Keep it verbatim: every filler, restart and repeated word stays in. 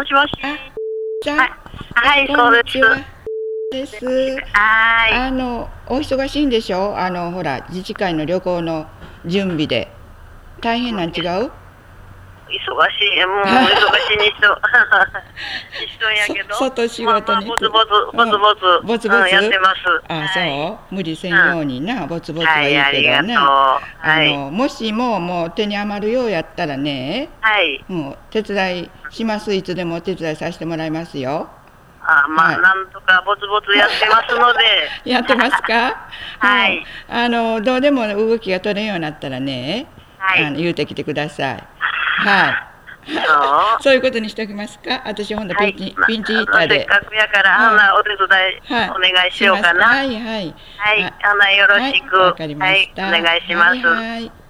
しもし。 あ、じゃあ、 はい、 こそうです。 んにちは。です。 はい。 あの、お忙しいんでしょ？あの、ほら、自治会の旅行の準備で。大変なん違う？ 忙しい、もう忙しいにしと。一緒やけど。 そ外仕まあまあ、 事にぼつぼつ、ぼつぼつ、 ぼつぼつうん、やってます。 あ、 はいそう、無理せんようにな、ぼつぼつはい、 はいいありがとう。 けどな。 はあい。 の、もしももう手に余るようやったらね、 はい。 もう手伝いします。いつでもお手伝いさせてもらいますよ。 あ、まあ、 はいなんとかぼつぼつやってますので。 やってますか？ はい。 うん、あの、どうでも動きが取れんようになったらね、 はい。 あの言うてきてください。はい。 そう。 そういうことにしておきますか？私ほんとはい。 ピンチ、 まピンチヒッあの、せっターで。 かくやから、 うんあんなお手伝いはい。 お願いしようかな。 します。はいはい。 はい。 ああんなよろしく。 はい、わかりまはい。 した。 お願いします。 はいはい。